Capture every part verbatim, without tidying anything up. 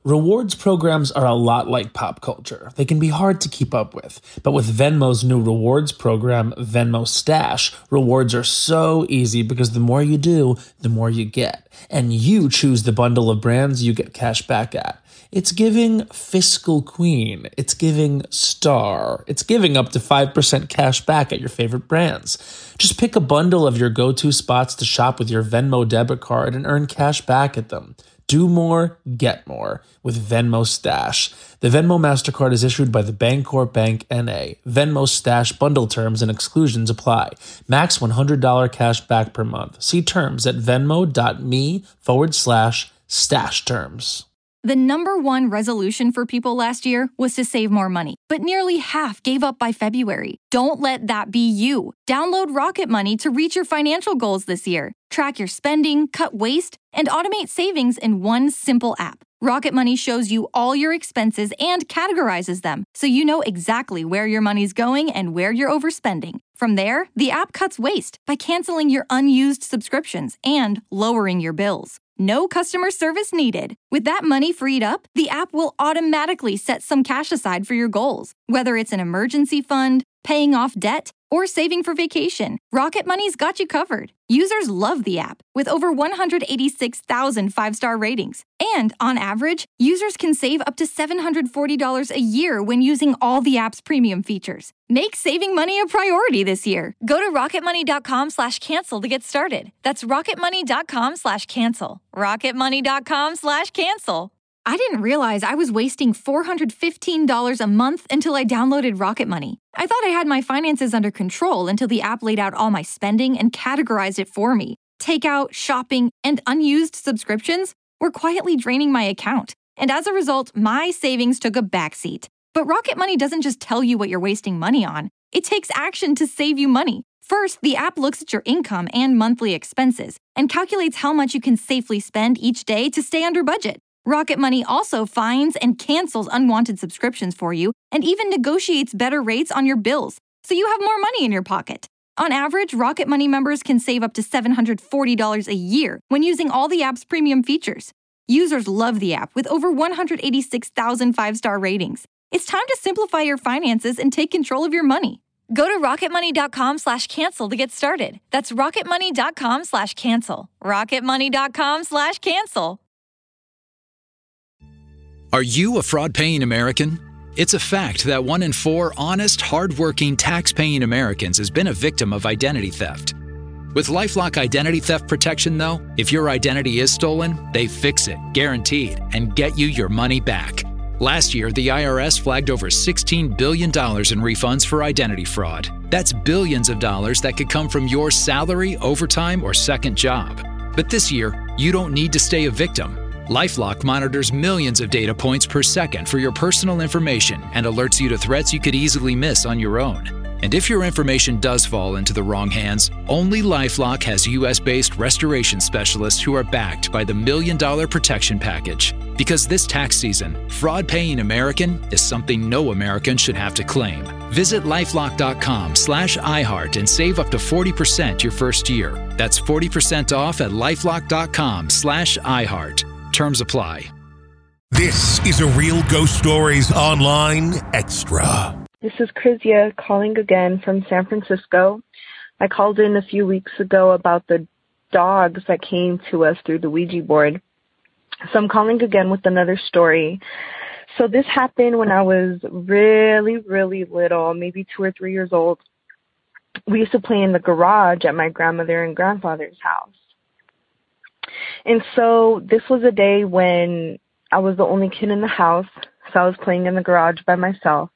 Rewards programs are a lot like pop culture. They can be hard to keep up with. But with Venmo's new rewards program, Venmo Stash, rewards are so easy because the more you do, the more you get. And you choose the bundle of brands you get cash back at. It's giving fiscal queen. It's giving star. It's giving up to five percent cash back at your favorite brands. Just pick a bundle of your go-to spots to shop with your Venmo debit card and earn cash back at them. Do more, get more with Venmo Stash. The Venmo MasterCard is issued by the Bancorp Bank N A. Venmo Stash bundle terms and exclusions apply. Max one hundred dollars cash back per month. See terms at venmo.me forward slash stash terms. The number one resolution for people last year was to save more money, but nearly half gave up by February. Don't let that be you. Download Rocket Money to reach your financial goals this year. Track your spending, cut waste, and automate savings in one simple app. Rocket Money shows you all your expenses and categorizes them, so you know exactly where your money's going and where you're overspending. From there, the app cuts waste by canceling your unused subscriptions and lowering your bills. No customer service needed. With that money freed up, the app will automatically set some cash aside for your goals. Whether it's an emergency fund, paying off debt, or saving for vacation, Rocket Money's got you covered. Users love the app, with over one hundred eighty-six thousand five-star ratings. And, on average, users can save up to seven hundred forty dollars a year when using all the app's premium features. Make saving money a priority this year. Go to rocketmoney.com slash cancel to get started. That's rocketmoney.com slash cancel. rocketmoney.com slash cancel. I didn't realize I was wasting four hundred fifteen dollars a month until I downloaded Rocket Money. I thought I had my finances under control until the app laid out all my spending and categorized it for me. Takeout, shopping, and unused subscriptions were quietly draining my account. And as a result, my savings took a backseat. But Rocket Money doesn't just tell you what you're wasting money on. It takes action to save you money. First, the app looks at your income and monthly expenses and calculates how much you can safely spend each day to stay under budget. Rocket Money also finds and cancels unwanted subscriptions for you and even negotiates better rates on your bills, so you have more money in your pocket. On average, Rocket Money members can save up to seven hundred forty dollars a year when using all the app's premium features. Users love the app with over one hundred eighty-six thousand five-star ratings. It's time to simplify your finances and take control of your money. Go to rocketmoney.com slash cancel to get started. That's rocketmoney.com slash cancel. rocketmoney.com slash cancel. Are you a fraud-paying American? It's a fact that one in four honest, hard-working, tax-paying Americans has been a victim of identity theft. With LifeLock Identity Theft Protection, though, if your identity is stolen, they fix it, guaranteed, and get you your money back. Last year, the I R S flagged over sixteen billion dollars in refunds for identity fraud. That's billions of dollars that could come from your salary, overtime, or second job. But this year, you don't need to stay a victim. LifeLock monitors millions of data points per second for your personal information and alerts you to threats you could easily miss on your own. And if your information does fall into the wrong hands, only LifeLock has U S-based restoration specialists who are backed by the Million Dollar Protection Package. Because this tax season, fraud-paying American is something no American should have to claim. Visit lifelock.com slash iHeart and save up to forty percent your first year. That's forty percent off at lifelock.com slash iHeart. Terms apply. This is a Real Ghost Stories Online Extra. This is Krizia calling again from San Francisco. I called in a few weeks ago about the dogs that came to us through the Ouija board. So I'm calling again with another story. So this happened when I was really, really little, maybe two or three years old. We used to play in the garage at my grandmother and grandfather's house. And so this was a day when I was the only kid in the house, so I was playing in the garage by myself.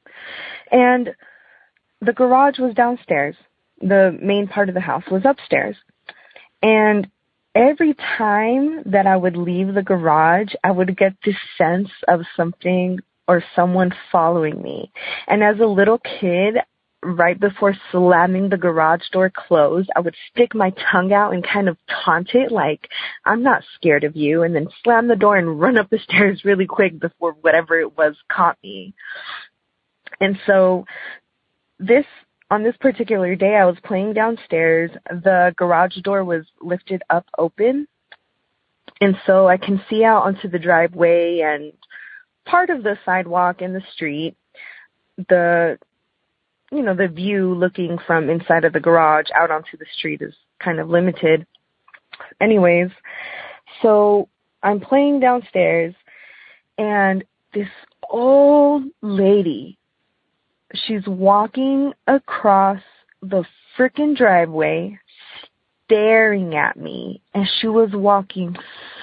And the garage was downstairs. The main part of the house was upstairs. And every time that I would leave the garage, I would get this sense of something or someone following me. And as a little kid, right before slamming the garage door closed, I would stick my tongue out and kind of taunt it like, I'm not scared of you, and then slam the door and run up the stairs really quick before whatever it was caught me. And so this, on this particular day, I was playing downstairs. The garage door was lifted up open, And so I can see out onto the driveway and part of the sidewalk in the street. The, you know, the view looking from inside of the garage out onto the street is kind of limited. Anyways, so I'm playing downstairs and this old lady, she's walking across the frickin' driveway, staring at me, and she was walking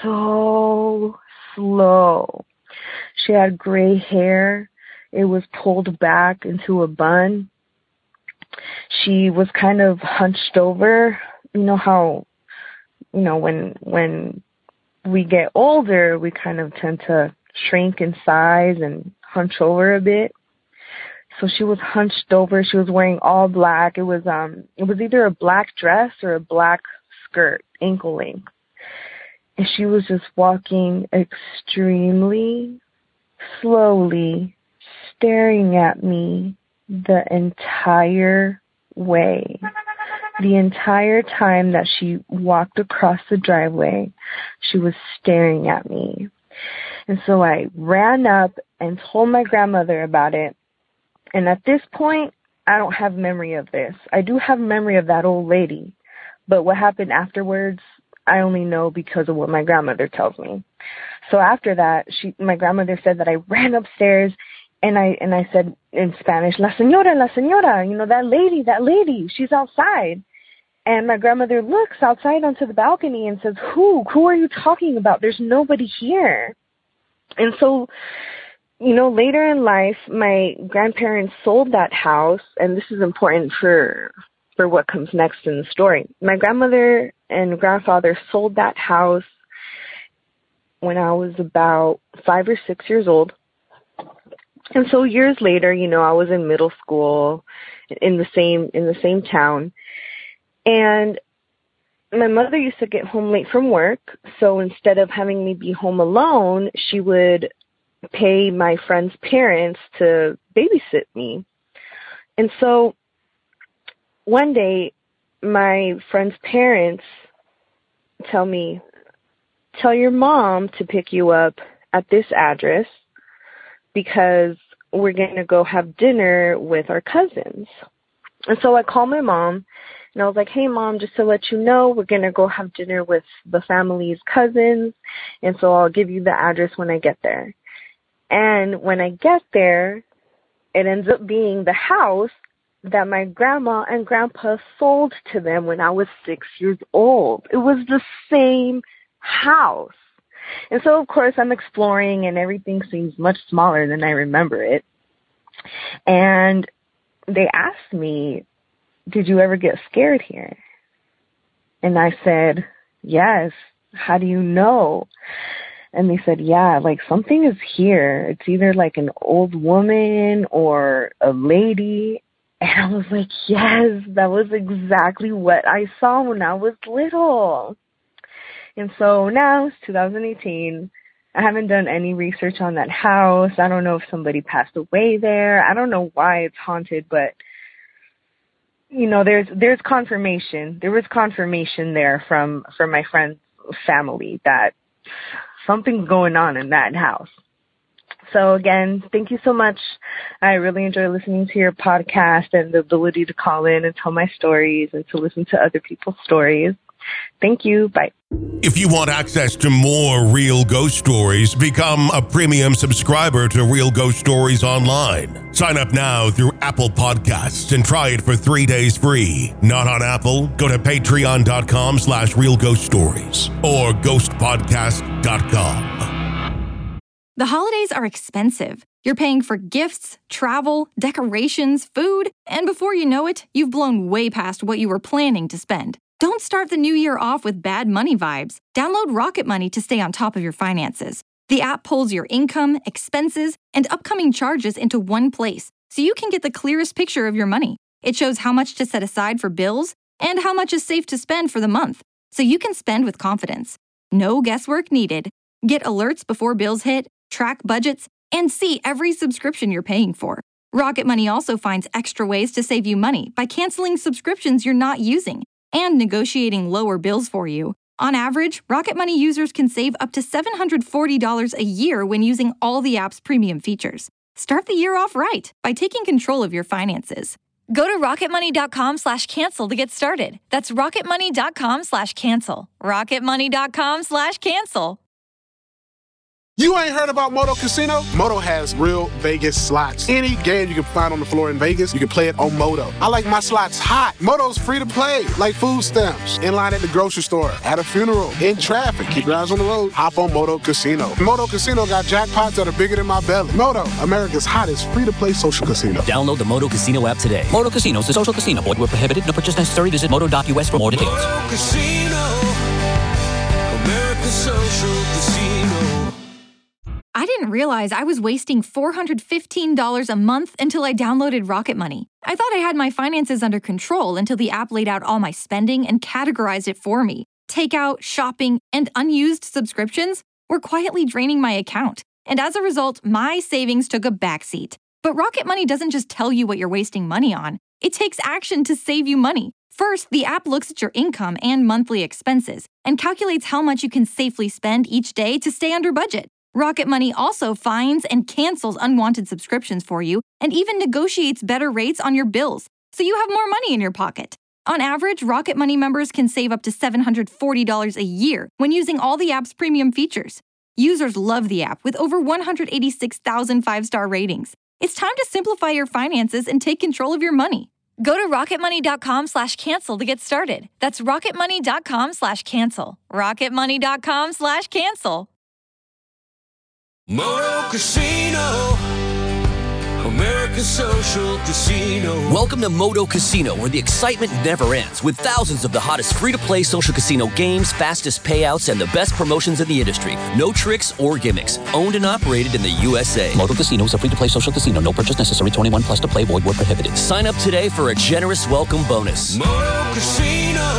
so slow. She had gray hair. It was pulled back into a bun. She was kind of hunched over. You know how, you know, when when we get older, we kind of tend to shrink in size and hunch over a bit. So she was hunched over. She was wearing all black. It was um it was either a black dress or a black skirt, ankle length. And she was just walking extremely slowly, staring at me the entire way. The entire time that she walked across the driveway, she was staring at me. And so I ran up and told my grandmother about it. And at this point, I don't have memory of this. I do have memory of that old lady. But what happened afterwards, I only know because of what my grandmother tells me. So after that, she, my grandmother said that I ran upstairs and I, and I said in Spanish, La señora, la señora, you know, that lady, that lady, she's outside. And my grandmother looks outside onto the balcony and says, who, who are you talking about? There's nobody here. And so, you know, later in life, my grandparents sold that house, and this is important for for what comes next in the story. My grandmother and grandfather sold that house when I was about five or six years old. And so years later, you know, I was in middle school in the same in the same town. And my mother used to get home late from work, so instead of having me be home alone, she would pay my friend's parents to babysit me. And so one day, my friend's parents tell me, tell your mom to pick you up at this address because we're going to go have dinner with our cousins. And so I called my mom, and I was like, hey, Mom, just to let you know, we're going to go have dinner with the family's cousins, and so I'll give you the address when I get there. And when I get there, it ends up being the house that my grandma and grandpa sold to them when I was six years old. It was the same house. And so, of course, I'm exploring, and everything seems much smaller than I remember it. And they asked me, did you ever get scared here? And I said, yes. How do you know? And they said, yeah, like something is here. It's either like an old woman or a lady. And I was like, yes, that was exactly what I saw when I was little. And so now it's two thousand eighteen. I haven't done any research on that house. I don't know if somebody passed away there. I don't know why it's haunted, but you know, there's there's confirmation. There was confirmation there from from my friend's family that something's going on in that house. So again, thank you so much. I really enjoy listening to your podcast and the ability to call in and tell my stories and to listen to other people's stories. Thank you. Bye. If you want access to more Real Ghost Stories, become a premium subscriber to Real Ghost Stories Online. Sign up now through Apple Podcasts and try it for three days free. Not on Apple? Go to patreon.com slash Real Ghost Stories or ghost podcast dot com. The holidays are expensive. You're paying for gifts, travel, decorations, food, and before you know it, you've blown way past what you were planning to spend. Don't start the new year off with bad money vibes. Download Rocket Money to stay on top of your finances. The app pulls your income, expenses, and upcoming charges into one place, so you can get the clearest picture of your money. It shows how much to set aside for bills and how much is safe to spend for the month, so you can spend with confidence. No guesswork needed. Get alerts before bills hit, track budgets, and see every subscription you're paying for. Rocket Money also finds extra ways to save you money by canceling subscriptions you're not using and negotiating lower bills for you. On average, Rocket Money users can save up to seven hundred forty dollars a year when using all the app's premium features. Start the year off right by taking control of your finances. Go to rocketmoney.com slash cancel to get started. That's rocketmoney.com slash cancel. rocketmoney.com slash cancel. You ain't heard about Moto Casino? Moto has real Vegas slots. Any game you can find on the floor in Vegas, you can play it on Moto. I like my slots hot. Moto's free to play, like food stamps. In line at the grocery store, at a funeral, in traffic. Keep your eyes on the road. Hop on Moto Casino. Moto Casino got jackpots that are bigger than my belly. Moto, America's hottest free-to-play social casino. Download the Moto Casino app today. Moto Casino is a social casino. Void where prohibited. No purchase necessary. Visit moto dot U S for more details. Moto Casino, America's social casino. I didn't realize I was wasting four hundred fifteen dollars a month until I downloaded Rocket Money. I thought I had my finances under control until the app laid out all my spending and categorized it for me. Takeout, shopping, and unused subscriptions were quietly draining my account. And as a result, my savings took a backseat. But Rocket Money doesn't just tell you what you're wasting money on. It takes action to save you money. First, the app looks at your income and monthly expenses and calculates how much you can safely spend each day to stay under budget. Rocket Money also finds and cancels unwanted subscriptions for you and even negotiates better rates on your bills, so you have more money in your pocket. On average, Rocket Money members can save up to seven hundred forty dollars a year when using all the app's premium features. Users love the app with over one hundred eighty-six thousand five-star ratings. It's time to simplify your finances and take control of your money. Go to rocketmoney.com slash cancel to get started. That's rocketmoney.com slash cancel. rocketmoney.com slash cancel. Moto Casino, America's social casino. Welcome to Moto Casino, where the excitement never ends, with thousands of the hottest free-to-play social casino games, fastest payouts, and the best promotions in the industry. No tricks or gimmicks. Owned and operated in the U S A. Moto Casino is a free-to-play social casino. No purchase necessary. twenty-one plus to play. Void where prohibited. Sign up today for a generous welcome bonus. Moto Casino,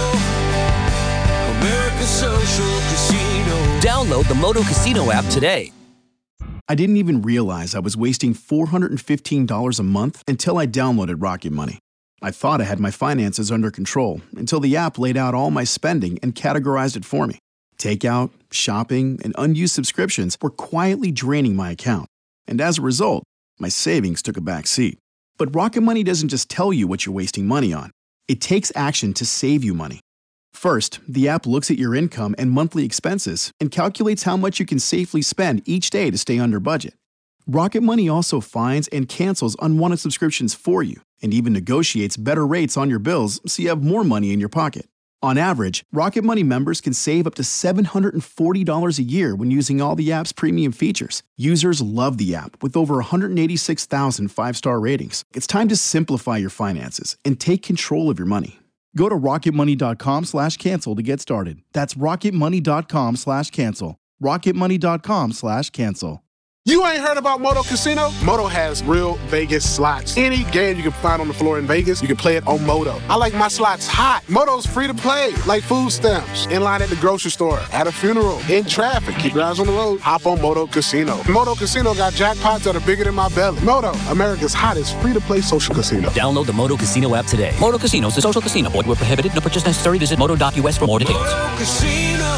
America's social casino. Download the Moto Casino app today. I didn't even realize I was wasting four hundred fifteen dollars a month until I downloaded Rocket Money. I thought I had my finances under control until the app laid out all my spending and categorized it for me. Takeout, shopping, and unused subscriptions were quietly draining my account. And as a result, my savings took a back seat. But Rocket Money doesn't just tell you what you're wasting money on. It takes action to save you money. First, the app looks at your income and monthly expenses and calculates how much you can safely spend each day to stay under budget. Rocket Money also finds and cancels unwanted subscriptions for you and even negotiates better rates on your bills so you have more money in your pocket. On average, Rocket Money members can save up to seven hundred forty dollars a year when using all the app's premium features. Users love the app with over one hundred eighty-six thousand five-star ratings. It's time to simplify your finances and take control of your money. Go to rocketmoney.com slash cancel to get started. That's rocketmoney.com slash cancel. rocketmoney.com slash cancel. You ain't heard about Moto Casino? Moto has real Vegas slots. Any game you can find on the floor in Vegas, you can play it on Moto. I like my slots hot. Moto's free to play, like food stamps. In line at the grocery store, at a funeral, in traffic. Keep your eyes on the road. Hop on Moto Casino. Moto Casino got jackpots that are bigger than my belly. Moto, America's hottest free-to-play social casino. Download the Moto Casino app today. Moto Casino is a social casino. Void where prohibited. No purchase necessary. Visit moto dot U S for more details. Moto Casino,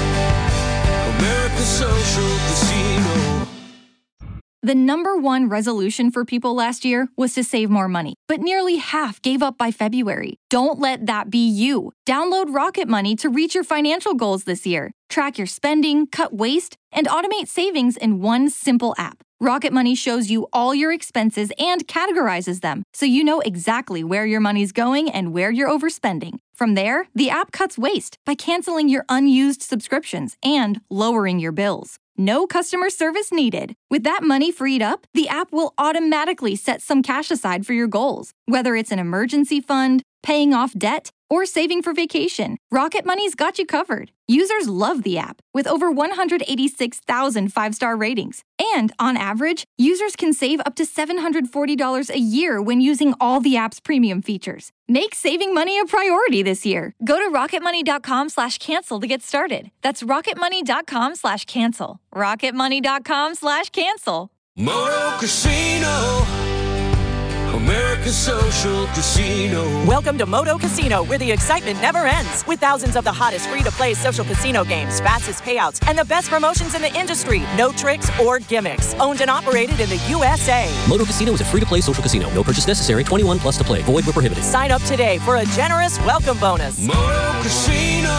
America's social casino. The number one resolution for people last year was to save more money, but nearly half gave up by February. Don't let that be you. Download Rocket Money to reach your financial goals this year. Track your spending, cut waste, and automate savings in one simple app. Rocket Money shows you all your expenses and categorizes them, so you know exactly where your money's going and where you're overspending. From there, the app cuts waste by canceling your unused subscriptions and lowering your bills. No customer service needed. With that money freed up, the app will automatically set some cash aside for your goals. Whether it's an emergency fund, paying off debt, or saving for vacation, Rocket Money's got you covered. Users love the app, with over one hundred eighty-six thousand five-star ratings. And on average, users can save up to seven hundred forty dollars a year when using all the app's premium features. Make saving money a priority this year. Go to rocketmoney.com slash cancel to get started. That's rocketmoney.com slash cancel. rocketmoney.com slash cancel. Moto Casino, America. America's Social Casino. Welcome to Moto Casino, where the excitement never ends. With thousands of the hottest free-to-play social casino games, fastest payouts, and the best promotions in the industry. No tricks or gimmicks. Owned and operated in the U S A. Moto Casino is a free-to-play social casino. No purchase necessary. twenty-one plus to play. Void where prohibited. Sign up today for a generous welcome bonus. Moto Casino.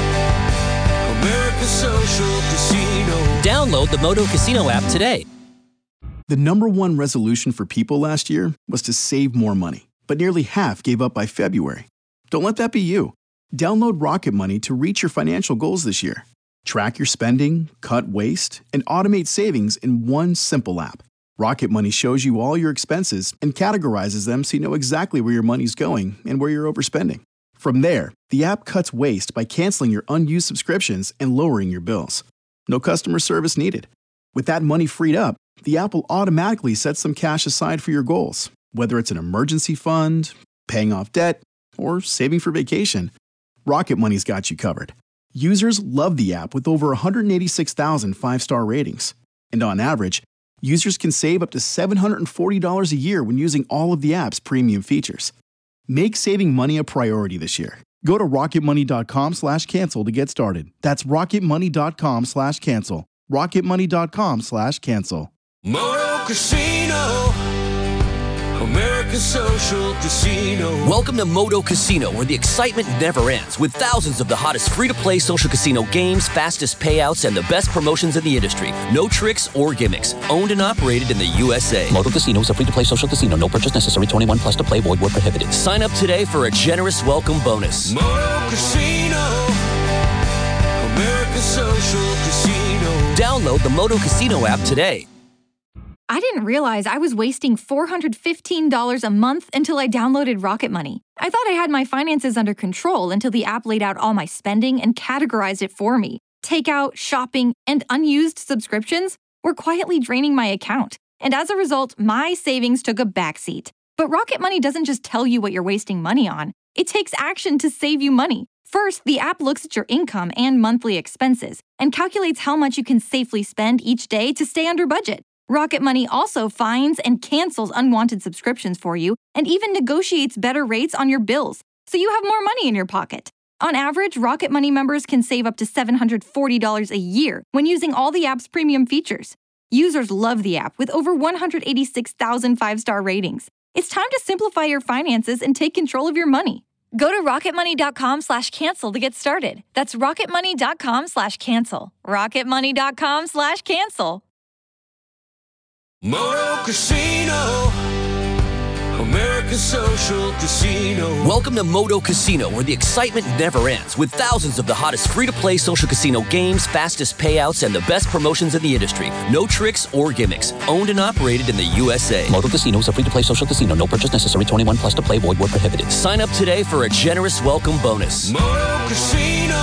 America's Social Casino. Download the Moto Casino app today. The number one resolution for people last year was to save more money, but nearly half gave up by February. Don't let that be you. Download Rocket Money to reach your financial goals this year. Track your spending, cut waste, and automate savings in one simple app. Rocket Money shows you all your expenses and categorizes them so you know exactly where your money's going and where you're overspending. From there, the app cuts waste by canceling your unused subscriptions and lowering your bills. No customer service needed. With that money freed up, the app will automatically set some cash aside for your goals, whether it's an emergency fund, paying off debt, or saving for vacation. Rocket Money's got you covered. Users love the app with over one hundred eighty-six thousand five-star ratings. And on average, users can save up to seven hundred forty dollars a year when using all of the app's premium features. Make saving money a priority this year. Go to rocketmoney.com slash cancel to get started. That's rocketmoney.com slash cancel. rocketmoney.com slash cancel. Moto Casino. America's Social Casino. Welcome to Moto Casino, where the excitement never ends. With thousands of the hottest free-to-play social casino games, fastest payouts, and the best promotions in the industry. No tricks or gimmicks. Owned and operated in the U S A. Moto Casino is a free-to-play social casino. No purchase necessary. twenty-one plus to play. Void where prohibited. Sign up today for a generous welcome bonus. Moto Casino. America's Social Casino. Download the Moto Casino app today. I didn't realize I was wasting four hundred fifteen dollars a month until I downloaded Rocket Money. I thought I had my finances under control until the app laid out all my spending and categorized it for me. Takeout, shopping, and unused subscriptions were quietly draining my account. And as a result, my savings took a backseat. But Rocket Money doesn't just tell you what you're wasting money on. It takes action to save you money. First, the app looks at your income and monthly expenses and calculates how much you can safely spend each day to stay under budget. Rocket Money also finds and cancels unwanted subscriptions for you and even negotiates better rates on your bills, so you have more money in your pocket. On average, Rocket Money members can save up to seven hundred forty dollars a year when using all the app's premium features. Users love the app with over one hundred eighty-six thousand five-star ratings. It's time to simplify your finances and take control of your money. Go to rocketmoney.com slash cancel to get started. That's rocketmoney.com slash cancel. rocketmoney.com slash cancel. Moto Casino. America's Social Casino. Welcome to Moto Casino, where the excitement never ends. With thousands of the hottest free-to-play social casino games, fastest payouts, and the best promotions in the industry. No tricks or gimmicks. Owned and operated in the U S A. Moto Casino is a free-to-play social casino. No purchase necessary. twenty-one plus to play. Void where prohibited. Sign up today for a generous welcome bonus. Moto Casino.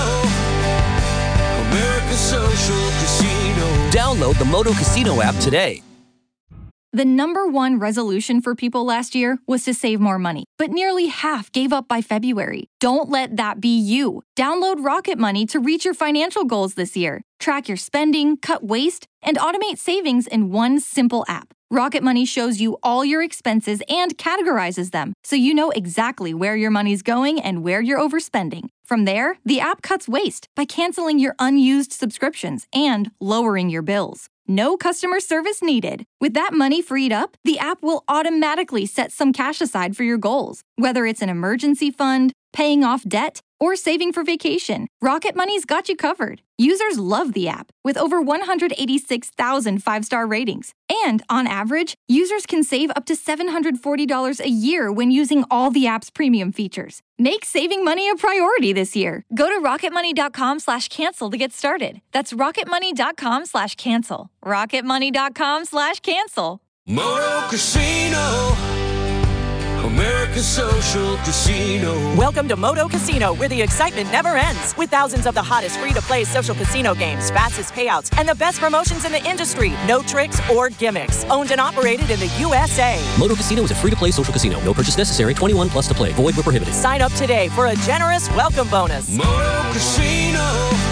America's Social Casino. Download the Moto Casino app today. The number one resolution for people last year was to save more money, but nearly half gave up by February. Don't let that be you. Download Rocket Money to reach your financial goals this year. Track your spending, cut waste, and automate savings in one simple app. Rocket Money shows you all your expenses and categorizes them, so you know exactly where your money's going and where you're overspending. From there, the app cuts waste by canceling your unused subscriptions and lowering your bills. No customer service needed. With that money freed up, the app will automatically set some cash aside for your goals, whether it's an emergency fund, paying off debt, or saving for vacation. Rocket Money's got you covered. Users love the app with over one hundred eighty-six thousand five-star ratings. And on average, users can save up to seven hundred forty dollars a year when using all the app's premium features. Make saving money a priority this year. Go to rocketmoney.com slash cancel to get started. That's rocketmoney.com slash cancel. rocketmoney.com slash cancel. Moto Casino. America's Social Casino. Welcome to Moto Casino, where the excitement never ends. With thousands of the hottest free-to-play social casino games, fastest payouts, and the best promotions in the industry. No tricks or gimmicks. Owned and operated in the U S A. Moto Casino is a free-to-play social casino. No purchase necessary. twenty-one plus to play. Void where prohibited. Sign up today for a generous welcome bonus. Moto Casino.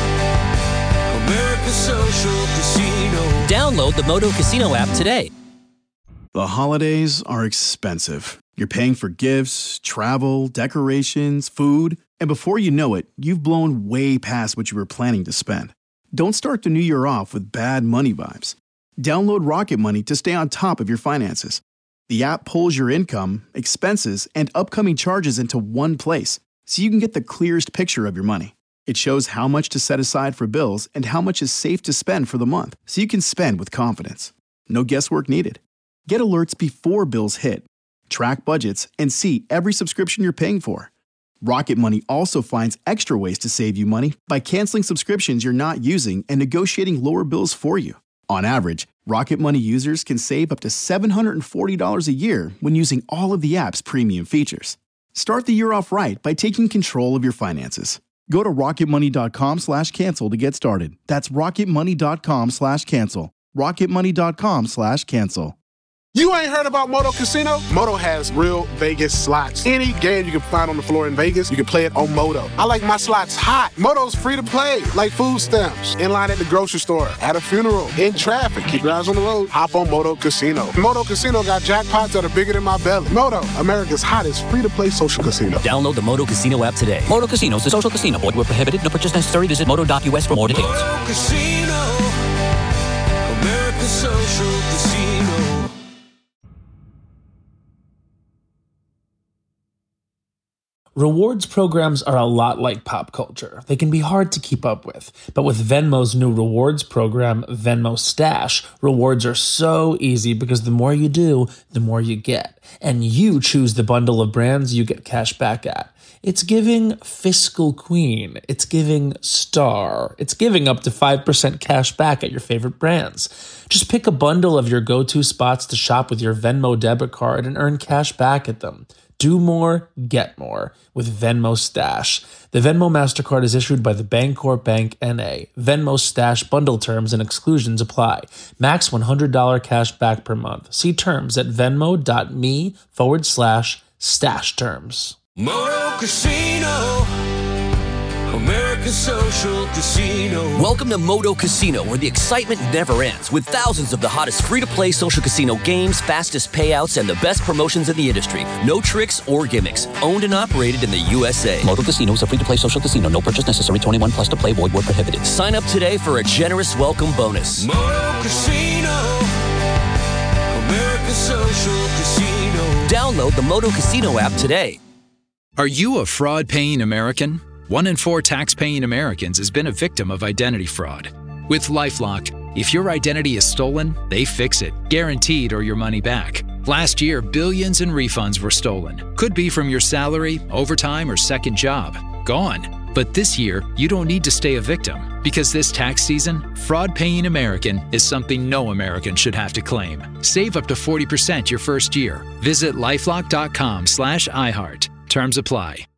America's Social Casino. Download the Moto Casino app today. The holidays are expensive. You're paying for gifts, travel, decorations, food, and before you know it, you've blown way past what you were planning to spend. Don't start the new year off with bad money vibes. Download Rocket Money to stay on top of your finances. The app pulls your income, expenses, and upcoming charges into one place, so you can get the clearest picture of your money. It shows how much to set aside for bills and how much is safe to spend for the month, so you can spend with confidence. No guesswork needed. Get alerts before bills hit. Track budgets and see every subscription you're paying for. Rocket Money also finds extra ways to save you money by canceling subscriptions you're not using and negotiating lower bills for you. On average, Rocket Money users can save up to seven hundred forty dollars a year when using all of the app's premium features. Start the year off right by taking control of your finances. Go to rocketmoney.com slash cancel to get started. That's rocketmoney.com slash cancel. rocketmoney.com slash cancel. You ain't heard about Moto Casino? Moto has real Vegas slots. Any game you can find on the floor in Vegas, you can play it on Moto. I like my slots hot. Moto's free to play, like food stamps. In line at the grocery store, at a funeral, in traffic. Keep your eyes on the road. Hop on Moto Casino. Moto Casino got jackpots that are bigger than my belly. Moto, America's hottest free-to-play social casino. Download the Moto Casino app today. Moto Casino is a social casino. Void where prohibited. No purchase necessary. Visit moto dot U S for more details. Moto Casino, America's social casino. Rewards programs are a lot like pop culture. They can be hard to keep up with. But with Venmo's new rewards program, Venmo Stash, rewards are so easy because the more you do, the more you get. And you choose the bundle of brands you get cash back at. It's giving fiscal queen. It's giving star. It's giving up to five percent cash back at your favorite brands. Just pick a bundle of your go-to spots to shop with your Venmo debit card and earn cash back at them. Do more, get more with Venmo Stash. The Venmo MasterCard is issued by the Bancorp Bank N A. Venmo Stash bundle terms and exclusions apply. Max one hundred dollars cash back per month. See terms at venmo.me forward slash stash terms. Moto Casino, America's social casino. Welcome to Moto Casino, where the excitement never ends, with thousands of the hottest free-to-play social casino games, fastest payouts, and the best promotions in the industry. No tricks or gimmicks. Owned and operated in the U S A. Moto Casino is a free-to-play social casino. No purchase necessary. twenty-one plus to play. Void where prohibited. Sign up today for a generous welcome bonus. Moto Casino, America's social casino. Download the Moto Casino app today. Are you a fraud-paying American? One in four tax-paying Americans has been a victim of identity fraud. With LifeLock, if your identity is stolen, they fix it, guaranteed, or your money back. Last year, billions in refunds were stolen. Could be from your salary, overtime, or second job. Gone. But this year, you don't need to stay a victim, because this tax season, fraud-paying American is something no American should have to claim. Save up to forty percent your first year. Visit lifelock.com slash iHeart. Terms apply.